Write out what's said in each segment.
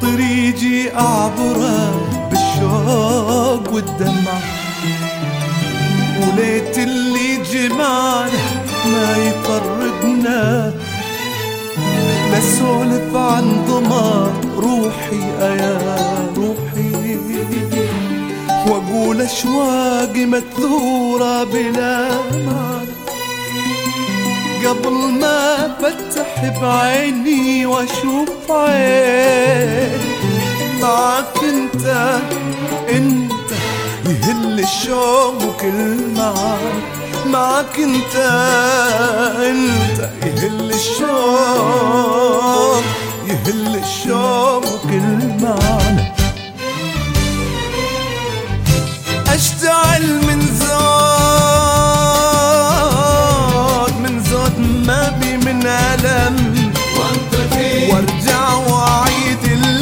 طريقي أعبره بالشوق والدمع، وليت اللي جمعنا ما يفرقنا، لسولف عن ضمار روحي يا روحي، واقول اشواقي مكثورة بلا معنى، قبل ما افتح بعيني واشوف عين معك انت يهل الشوق وكل معاك، معك انت يهل الشوق وكل معنا. اشتعل من زود ما بي من ألم، وارجع واعيد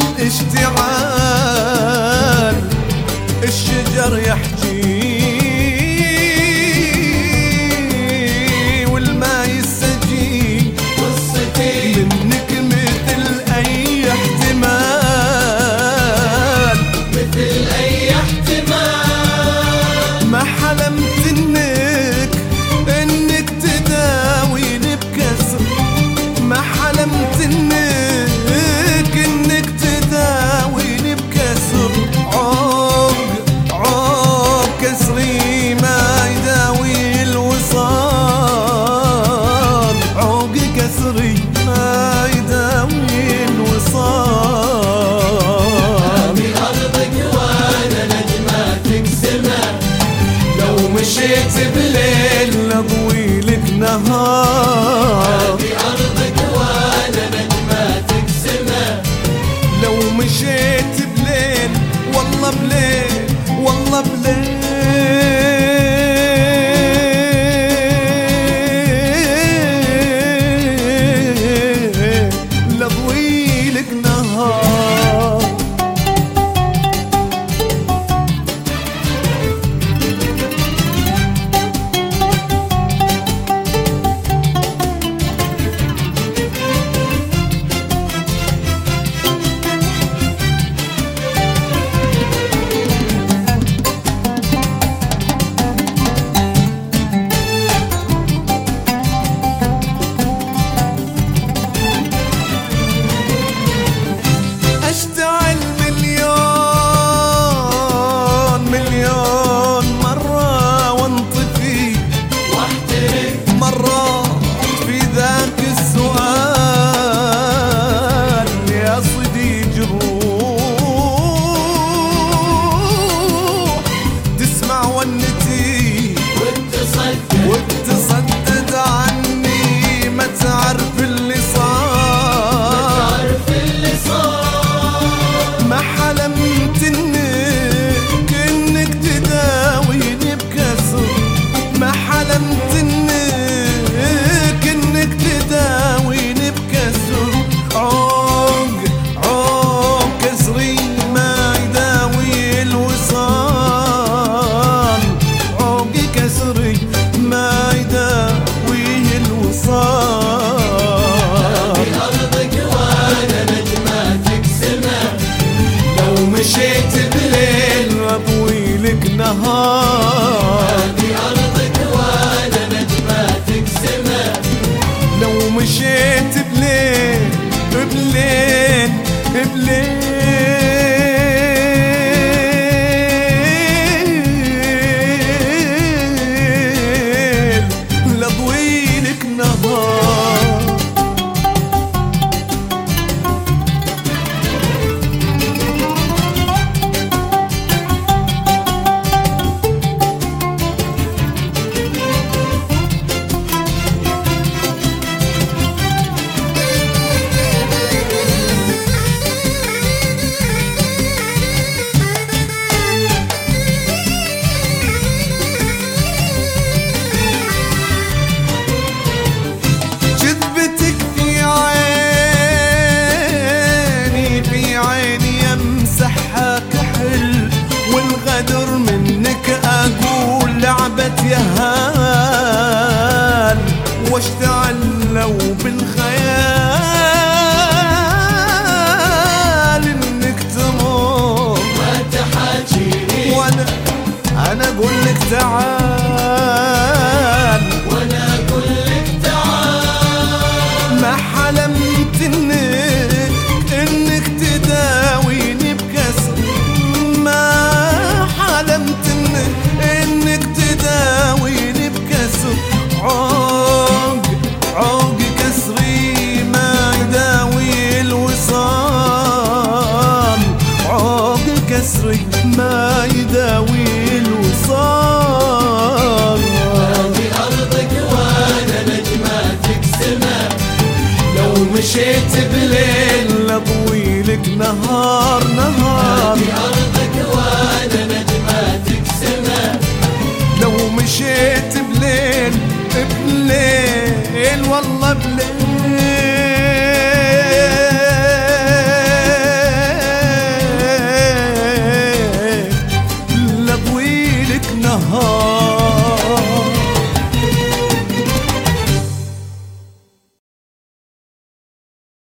الاشتعال، الشجر يحجي والماء يستجي، منك مثل أي احتمال، ما حلمت انك تداويني بكسر، ما حلمت انك تداويني بكسر، عوق كسري ما يداوي الوصال، عوق كسري ما يداوي الوصال. بأرضك وانا نجماتك سما، لو مشيت بليل لضوي لك نهار، بأرضك وانا نجماتك سما، لو مشيت بليل والله بليل والله بليل لضوي لك نهار. اشتعل مليون مرة وانطفي واحترق مرة في ذاك السؤال، يا صديق الروح تسمع ونتي وتصدد عني، ما تعرف اللي صار، ما حلمت انك تداويني بكسر، ما حلمت انك تداويني بكسر، عوق كسري ما يداوي الوصال، عوق كسري ما يداوي الوصال. بأرضك وانا نجماتك سما، لو مشيت بليل اضوي لك نهار، بأرضك وانا نجماتك سما، لو مشيت بليل لضوي لك نهار. لو مشيت بليل لضويلك نهار نهار في أرضك وأنا نجماتك سما لو مشيت بليل بليل والله بليل لضويلك نهار